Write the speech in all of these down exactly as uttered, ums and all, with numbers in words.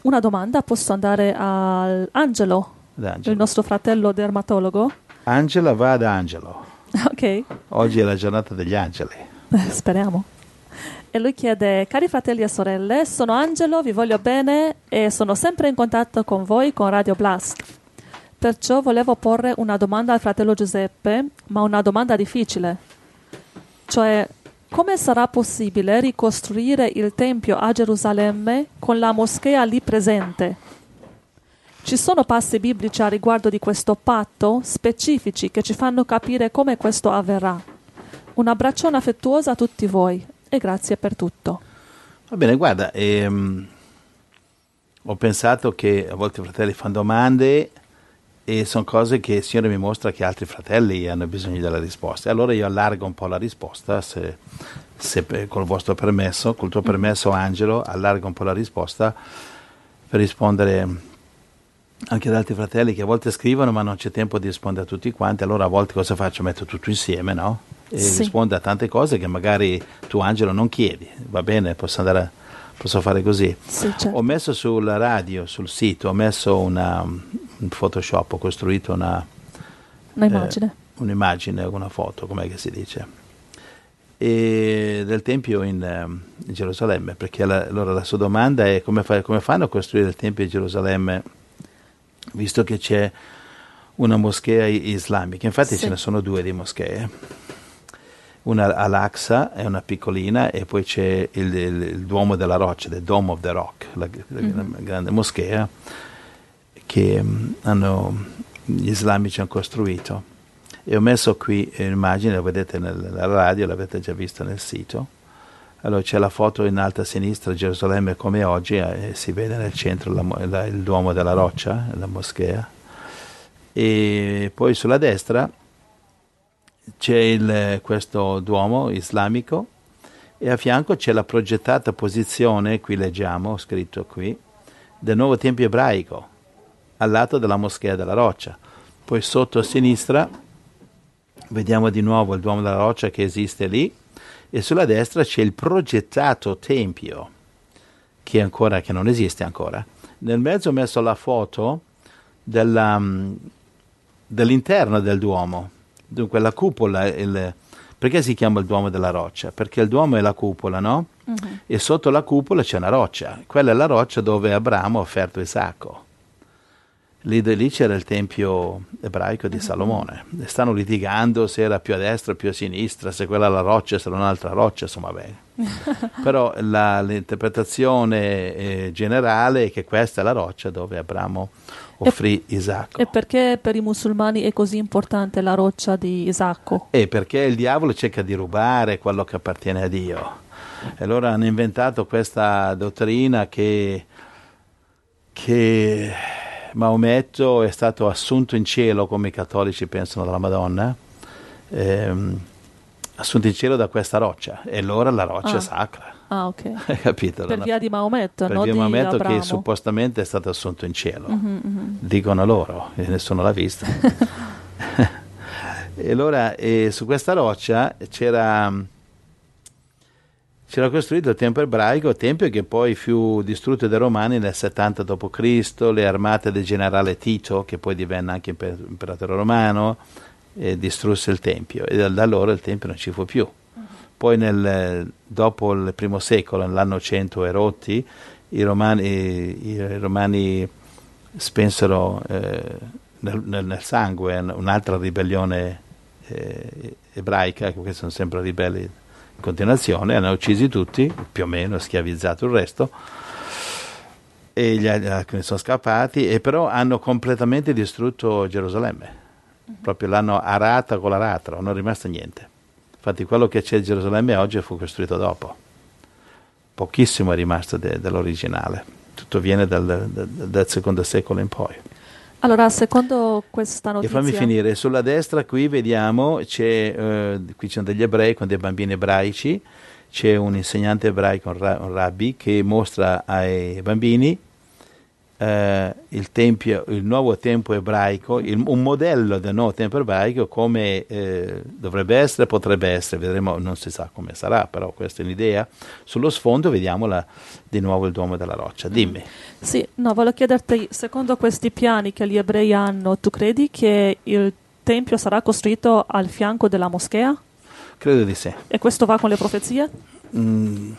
Una domanda, posso andare ad Angelo, D'Angelo. il nostro fratello dermatologo? Angela va ad Angelo. Ok. Oggi è la giornata degli angeli. Speriamo. E lui chiede: cari fratelli e sorelle, sono Angelo, vi voglio bene e sono sempre in contatto con voi con Radio Blast. Perciò volevo porre una domanda al fratello Giuseppe, ma una domanda difficile. Cioè, come sarà possibile ricostruire il Tempio a Gerusalemme con la moschea lì presente? Ci sono passi biblici a riguardo di questo patto specifici che ci fanno capire come questo avverrà. Un abbraccione affettuoso a tutti voi e grazie per tutto. Va bene, guarda, ehm, ho pensato che a volte i fratelli fanno domande e sono cose che il Signore mi mostra che altri fratelli hanno bisogno della risposta. E allora io allargo un po' la risposta, se, se col vostro permesso, col tuo permesso Angelo, allargo un po' la risposta per rispondere anche ad altri fratelli che a volte scrivono ma non c'è tempo di rispondere a tutti quanti. Allora a volte cosa faccio? Metto tutto insieme, no? E Sì. rispondo a tante cose che magari tu Angelo non chiedi. Va bene, posso andare a, posso fare così. Sì, certo. Ho messo sulla radio, sul sito, ho messo una, un Photoshop, ho costruito una Un'immagine. eh, un'immagine, una foto, com'è che si dice, e del Tempio in, eh, in Gerusalemme, perché la, allora la sua domanda è come, fa, come fanno a costruire il Tempio in Gerusalemme visto che c'è una moschea islamica. Infatti Sì. ce ne sono due di moschee, una all'Aqsa è una piccolina e poi c'è il, il, il Duomo della Roccia, the Dome of the Rock, la, la, mm-hmm. la grande moschea che um, hanno, gli islamici hanno costruito. E ho messo qui un'immagine, la vedete nella radio, l'avete già vista nel sito. Allora c'è la foto in alto a sinistra, Gerusalemme come oggi, e si vede nel centro la, la, il Duomo della Roccia, la moschea. E poi sulla destra c'è il, questo Duomo islamico e a fianco c'è la progettata posizione, qui leggiamo, scritto qui, del nuovo Tempio ebraico, al lato della Moschea della Roccia. Poi sotto a sinistra vediamo di nuovo il Duomo della Roccia che esiste lì, e sulla destra c'è il progettato Tempio, che ancora che non esiste ancora. Nel mezzo ho messo la foto della, dell'interno del Duomo, dunque la cupola, il, perché si chiama il Duomo della Roccia? Perché il Duomo è la cupola, no? Uh-huh. E sotto la cupola c'è una roccia, quella è la roccia dove Abramo ha offerto Isacco. Lì, lì c'era il tempio ebraico di Salomone. E stanno litigando se era più a destra o più a sinistra, se quella è la roccia, se era un'altra roccia, insomma bene. Però la, l'interpretazione eh, generale è che questa è la roccia dove Abramo offrì e, Isacco. E perché per i musulmani è così importante la roccia di Isacco? E perché il diavolo cerca di rubare quello che appartiene a Dio. E allora hanno inventato questa dottrina che... che Maometto è stato assunto in cielo, come i cattolici pensano della Madonna, ehm, assunto in cielo da questa roccia, e allora la roccia ah. è sacra. Ah, ok. Hai capito? Per via di Maometto, per no? via di Maometto, Abramo. che suppostamente è stato assunto in cielo. Mm-hmm, mm-hmm. Dicono loro, e nessuno l'ha visto. E allora e su questa roccia c'era... C'era costruito il tempio ebraico, tempio che poi fu distrutto dai Romani nel settanta dopo Cristo, le armate del generale Tito, che poi divenne anche imperatore romano, e distrusse il tempio, e da allora il tempio non ci fu più. Uh-huh. Poi nel, dopo il primo secolo, nell'anno cento erotti, i romani, i, i romani spensero eh, nel, nel, nel sangue un'altra ribellione eh, ebraica, perché sono sempre ribelli continuazione, hanno uccisi tutti, più o meno, schiavizzato il resto, e gli altri sono scappati, e però hanno completamente distrutto Gerusalemme, uh-huh. proprio l'hanno arata con l'aratro, non è rimasto niente. Infatti quello che c'è a Gerusalemme oggi fu costruito dopo, pochissimo è rimasto de- dell'originale, tutto viene dal, dal, dal secondo secolo in poi. Allora, secondo questa notizia... E fammi finire, sulla destra qui vediamo, c'è, eh, qui ci sono degli ebrei con dei bambini ebraici, c'è un insegnante ebraico, un, ra- un rabbi, che mostra ai bambini eh, il tempio, il nuovo tempio ebraico, il, un modello del nuovo tempio ebraico come eh, dovrebbe essere, potrebbe essere, vedremo, non si sa come sarà, però questa è un'idea. Sullo sfondo vediamo la, di nuovo il Duomo della Roccia. Dimmi. Sì, no, volevo chiederti, secondo questi piani che gli ebrei hanno, tu credi che il tempio sarà costruito al fianco della moschea? Credo di sì. E questo va con le profezie? Mm.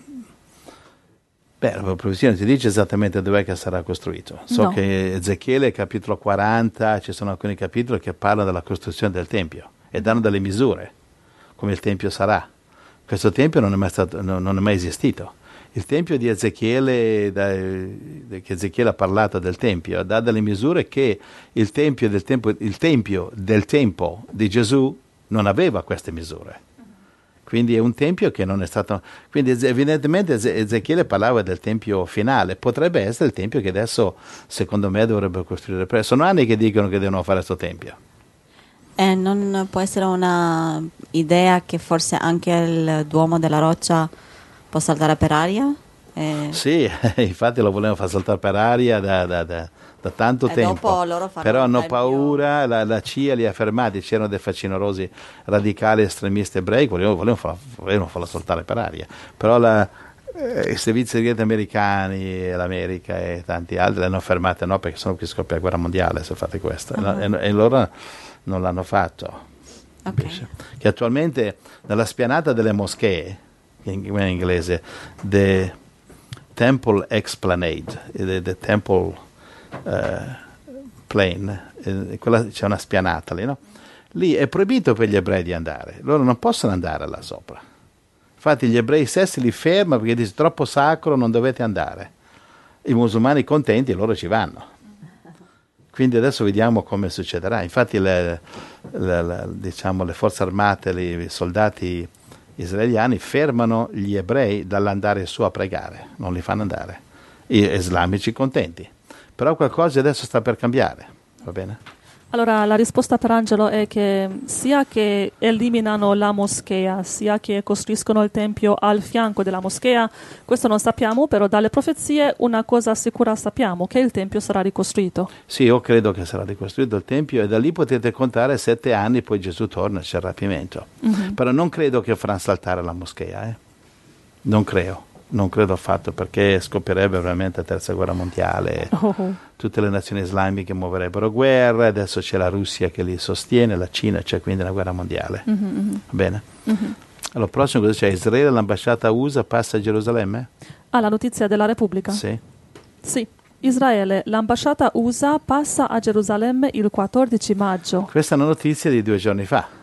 Beh, la profezia non ti dice esattamente dov'è che sarà costruito. So No. che Ezechiele, capitolo quaranta, ci sono alcuni capitoli che parlano della costruzione del Tempio e danno delle misure, come il Tempio sarà. Questo Tempio non è mai, stato, no, non è mai esistito. Il Tempio di Ezechiele, da, che Ezechiele ha parlato del Tempio, dà delle misure che il Tempio del Tempo, il Tempio del Tempo di Gesù non aveva queste misure. Quindi è un tempio che non è stato... Quindi evidentemente Ezechiele parlava del tempio finale, potrebbe essere il tempio che adesso secondo me dovrebbe costruire. Sono anni che dicono che devono fare questo tempio. E non può essere una idea che forse anche il Duomo della Roccia può saltare per aria? E... Sì, infatti lo volevano far saltare per aria da, da, da, da tanto e tempo, dopo loro però hanno il paura, la, la C I A li ha fermati, c'erano dei facinorosi radicali estremisti ebrei, volevano, volevano, farla, volevano farla saltare per aria, però la, eh, i servizi segreti americani, l'America e tanti altri l'hanno fermata, no, perché sennò qui scoppia la guerra mondiale se fate questo, uh-huh. e, e loro non l'hanno fatto. Okay. Che attualmente nella spianata delle moschee, in, in inglese, the Temple Esplanade, the, the Temple uh, Plain, eh, quella, c'è una spianata lì, no? Lì è proibito per gli ebrei di andare, loro non possono andare là sopra. Infatti gli ebrei stessi li fermano perché dice troppo sacro, non dovete andare. I musulmani contenti, loro ci vanno. Quindi adesso vediamo come succederà. Infatti le, le, le, diciamo, le forze armate, i soldati israeliani fermano gli ebrei dall'andare su a pregare, non li fanno andare. Gli islamici contenti. Però qualcosa adesso sta per cambiare, va bene? Allora la risposta per Angelo è che sia che eliminano la moschea, sia che costruiscono il tempio al fianco della moschea, questo non sappiamo, però dalle profezie una cosa sicura sappiamo, che il tempio sarà ricostruito. Sì, io credo che sarà ricostruito il tempio e da lì potete contare sette anni, poi Gesù torna, c'è il rapimento. Mm-hmm. Però non credo che faranno saltare la moschea, eh? Non credo. Non credo affatto, perché scoppierebbe veramente la terza guerra mondiale, oh. Tutte le nazioni islamiche muoverebbero guerra, adesso c'è la Russia che li sostiene, la Cina, c'è quindi una guerra mondiale. Mm-hmm. Bene? Mm-hmm. Allora, prossimo cosa c'è? Israele, l'ambasciata U S A passa a Gerusalemme? Ah, la notizia della Repubblica? Sì. Sì. Israele, l'ambasciata U S A passa a Gerusalemme il quattordici maggio. Questa è una notizia di due giorni fa.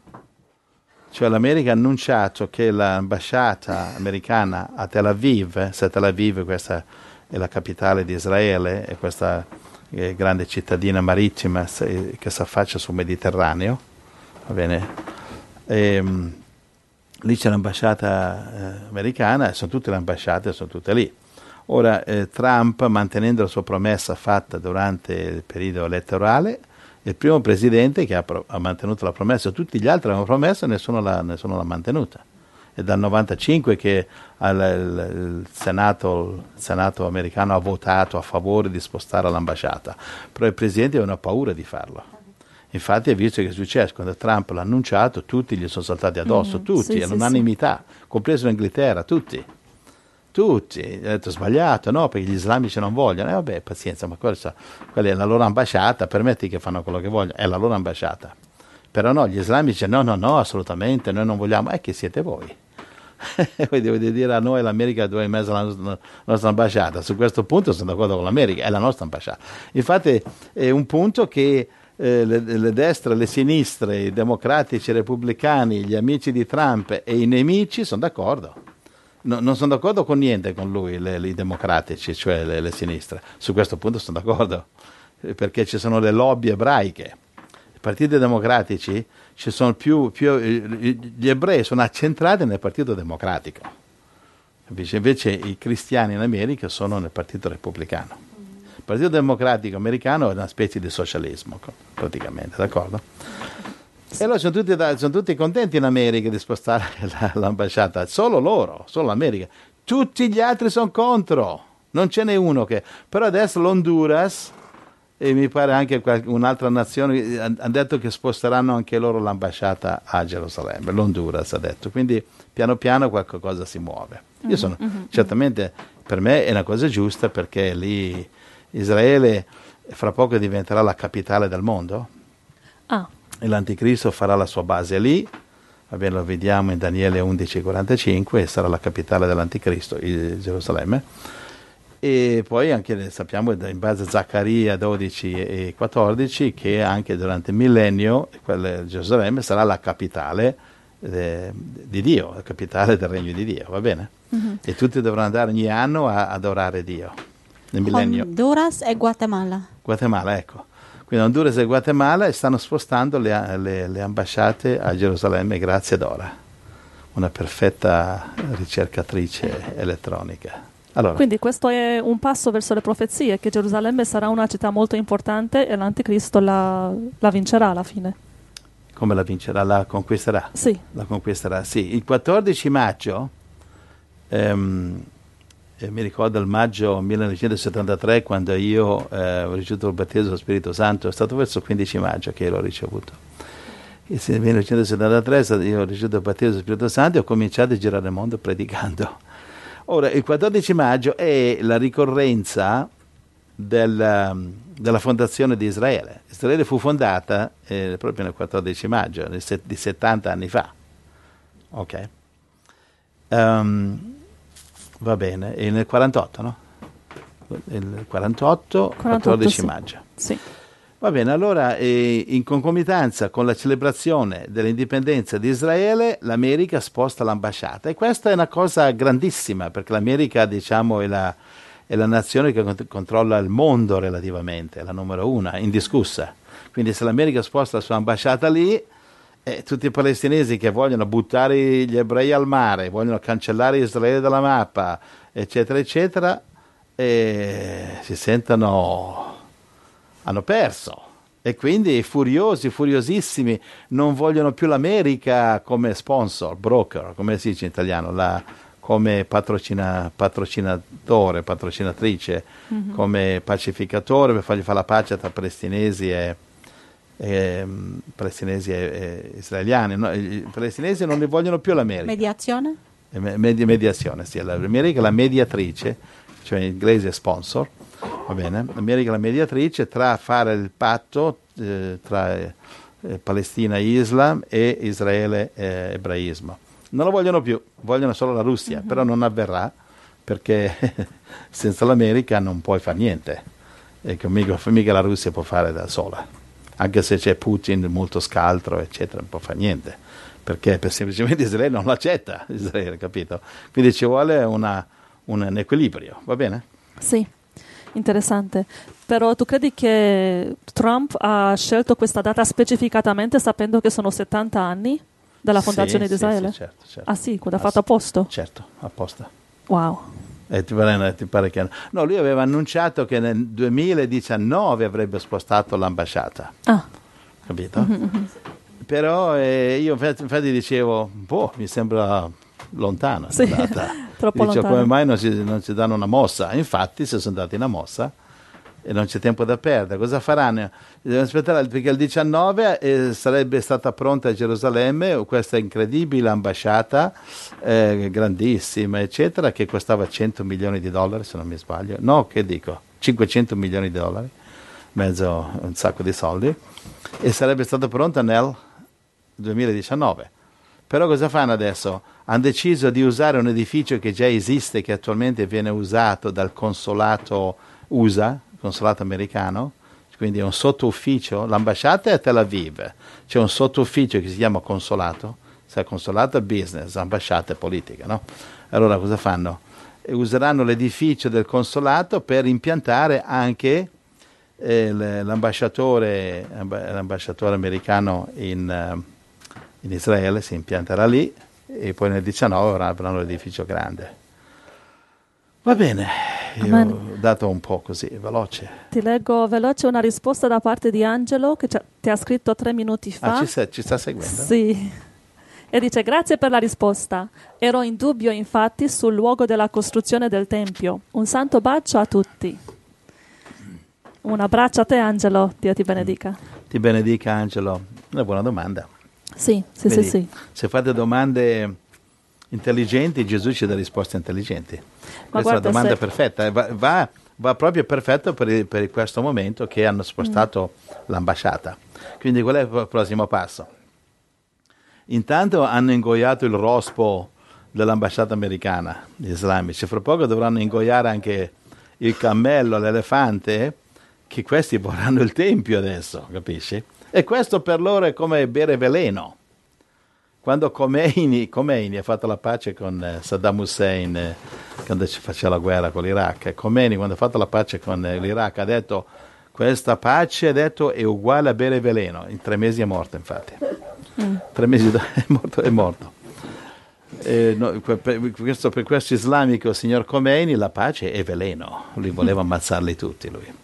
Cioè l'America ha annunciato che l'ambasciata americana a Tel Aviv, se Tel Aviv questa è la capitale di Israele, è questa eh, grande cittadina marittima se, che si affaccia sul Mediterraneo, va bene? E, um, lì c'è l'ambasciata eh, americana e sono tutte le ambasciate, sono tutte lì. Ora eh, Trump, mantenendo la sua promessa fatta durante il periodo elettorale, il primo presidente che ha, pro- ha mantenuto la promessa, tutti gli altri avevano promesso e nessuno l'ha, nessuno l'ha mantenuta. È dal novantacinque che al, il, il, Senato, il Senato americano ha votato a favore di spostare l'ambasciata, però i presidenti avevano paura di farlo. Infatti hai visto che è successo, quando Trump l'ha annunciato tutti gli sono saltati addosso, mm, tutti, sì, all'unanimità, sì, sì. Compreso l'Inghilterra, tutti. Tutti, ha detto sbagliato, no, perché gli islamici non vogliono, e eh, vabbè, pazienza, ma quella, quella è la loro ambasciata, permetti che fanno quello che vogliono, è la loro ambasciata. Però no, gli islamici no, no, no, assolutamente, noi non vogliamo, è che siete voi. Voi dovete dire a noi l'America dove è messa la nostra, la nostra ambasciata, su questo punto sono d'accordo con l'America, è la nostra ambasciata. Infatti è un punto che eh, le, le destre, le sinistre, i democratici, i repubblicani, gli amici di Trump e i nemici sono d'accordo. No, non sono d'accordo con niente con lui, le, i democratici, cioè le, le sinistre. Su questo punto sono d'accordo, perché ci sono le lobby ebraiche. I partiti democratici, ci sono più, più gli ebrei sono accentrati nel Partito Democratico. Invece i cristiani in America sono nel Partito Repubblicano. Il Partito Democratico americano è una specie di socialismo, praticamente, d'accordo? E allora sono tutti, sono tutti contenti in America di spostare la, l'ambasciata, solo loro, solo l'America. Tutti gli altri sono contro. non ce n'è uno che... Però adesso l'Honduras, e mi pare anche qualche, un'altra nazione, hanno detto che sposteranno anche loro l'ambasciata a Gerusalemme, l'Honduras ha detto, quindi piano piano qualcosa si muove. Io sono, mm-hmm. certamente per me è una cosa giusta, perché lì Israele fra poco diventerà la capitale del mondo, ah. e l'Anticristo farà la sua base lì, va bene, lo vediamo in Daniele undici quarantacinque, e sarà la capitale dell'Anticristo, Gerusalemme. E poi anche sappiamo in base a Zaccaria dodici e quattordici che anche durante il millennio quella, Gerusalemme sarà la capitale eh, di Dio, la capitale del regno di Dio, va bene? Mm-hmm. E tutti dovranno andare ogni anno a adorare Dio nel millennio. Honduras e Guatemala. Guatemala, ecco. Quindi Honduras e Guatemala stanno spostando le, le, le ambasciate a Gerusalemme grazie ad ora, una perfetta ricercatrice elettronica. Allora. Quindi questo è un passo verso le profezie, che Gerusalemme sarà una città molto importante e l'Anticristo la, la vincerà alla fine. Come la vincerà? La conquisterà? Sì. La conquisterà, sì. Il quattordici maggio, ehm, eh, mi ricordo il maggio millenovecentosettantatré, quando io eh, ho ricevuto il battesimo dello Spirito Santo, è stato verso il quindici maggio che l'ho ricevuto. E nel millenovecentosettantatré io ho ricevuto il battesimo dello Spirito Santo e ho cominciato a girare il mondo predicando. Ora, il quattordici maggio è la ricorrenza del, della fondazione di Israele. Israele fu fondata eh, proprio nel quattordici maggio, nel set, di settanta anni fa. Ok. Um, va bene, e nel quarantotto, no? Il quarantotto, quattordici sì. maggio. Sì. Va bene, allora eh, in concomitanza con la celebrazione dell'indipendenza di Israele, l'America sposta l'ambasciata, e questa è una cosa grandissima, perché l'America, diciamo, è la, è la nazione che cont- controlla il mondo relativamente, è la numero uno, indiscussa. Quindi se l'America sposta la sua ambasciata lì, eh, tutti i palestinesi che vogliono buttare gli ebrei al mare, vogliono cancellare Israele dalla mappa, eccetera, eccetera, eh, si sentono... hanno perso, e quindi furiosi, furiosissimi, non vogliono più l'America come sponsor, broker, come si dice in italiano, la, come patrocina, patrocinatore, patrocinatrice, mm-hmm. come pacificatore per fargli fare la pace tra palestinesi e, e, palestinesi e, e israeliani. No, i palestinesi non li vogliono più l'America. Mediazione? Medi- mediazione, sì, l'America è la mediatrice, cioè in inglese sponsor. Va bene, l'America è la mediatrice tra fare il patto eh, tra eh, Palestina e Islam e Israele e ebraismo. Non lo vogliono più, vogliono solo la Russia, mm-hmm. però non avverrà, perché senza l'America non puoi fare niente, e che mica, mica la Russia può fare da sola, anche se c'è Putin molto scaltro, eccetera, non può fare niente, perché per semplicemente Israele non l'accetta, Israele, capito? Quindi ci vuole una, un equilibrio, va bene? Sì. Interessante, però tu credi che Trump ha scelto questa data specificatamente sapendo che sono settanta anni dalla fondazione sì, di Israele? Sì, sì, certo, certo. Ah sì, l'ha fatto apposta? Certo, apposta. Wow. E ti pare, ti pare che... No, lui aveva annunciato che nel duemiladiciannove avrebbe spostato l'ambasciata. Ah. Capito? Mm-hmm. Però eh, io infatti dicevo, boh, mi sembra lontana. Sì, troppo Dice, lontana. come mai non si, non si danno una mossa? Infatti si sono dati una mossa e non c'è tempo da perdere. Cosa faranno? Devono aspettare, perché il diciannove eh, sarebbe stata pronta a Gerusalemme questa incredibile ambasciata, eh, grandissima, eccetera, che costava cento milioni di dollari, se non mi sbaglio. No, che dico? cinquecento milioni di dollari, mezzo, un sacco di soldi, e sarebbe stata pronta nel duemiladiciannove. Però cosa fanno adesso? Hanno deciso di usare un edificio che già esiste, che attualmente viene usato dal consolato U S A, consolato americano, quindi è un sottoufficio. L'ambasciata è a Tel Aviv, c'è un sottoufficio che si chiama consolato, cioè consolato è business, ambasciata è politica, no? Allora cosa fanno? Useranno l'edificio del consolato per impiantare anche eh, l'ambasciatore, l'ambasciatore americano in... Uh, in Israele, si impianterà lì, e poi nel diciannove avranno l'edificio grande. Va bene, io Amen. ho dato un po' così, veloce. Ti leggo veloce una risposta da parte di Angelo, che ti ha scritto tre minuti fa. Ah, ci, sta, ci sta seguendo? Sì. E dice: grazie per la risposta. Ero in dubbio infatti sul luogo della costruzione del Tempio. Un santo bacio a tutti. Un abbraccio a te, Angelo. Dio ti benedica. Ti benedica, Angelo. Una buona domanda. Sì, sì, Vedi, sì, sì. Se fate domande intelligenti, Gesù ci dà risposte intelligenti. Ma Questa è guarda, la domanda se- perfetta. Va, va, va proprio perfetto per, per questo momento che hanno spostato Mm. l'ambasciata. Quindi qual è il prossimo passo? Intanto hanno ingoiato il rospo dell'ambasciata americana, gli islamici. Fra poco dovranno ingoiare anche il cammello, l'elefante, che questi vorranno il tempio adesso, capisci? E questo per loro è come bere veleno. Quando Khomeini, Khomeini ha fatto la pace con eh, Saddam Hussein, eh, quando ci faceva la guerra con l'Iraq, e Khomeini quando ha fatto la pace con eh, l'Iraq ha detto: questa pace, ha detto, è uguale a bere veleno. In tre mesi è morto, infatti. Mm. Tre mesi dopo è morto. È morto. Eh, no, per, questo, per questo islamico signor Khomeini la pace è veleno. Lui voleva ammazzarli tutti, lui.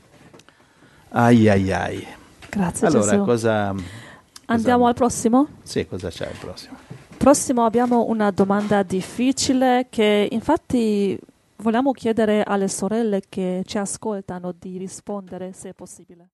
Ai ai ai. Grazie, Allora, Gesù. cosa... Andiamo cosa- al prossimo? Sì, cosa c'è il prossimo? Prossimo abbiamo una domanda difficile che infatti vogliamo chiedere alle sorelle che ci ascoltano di rispondere se è possibile.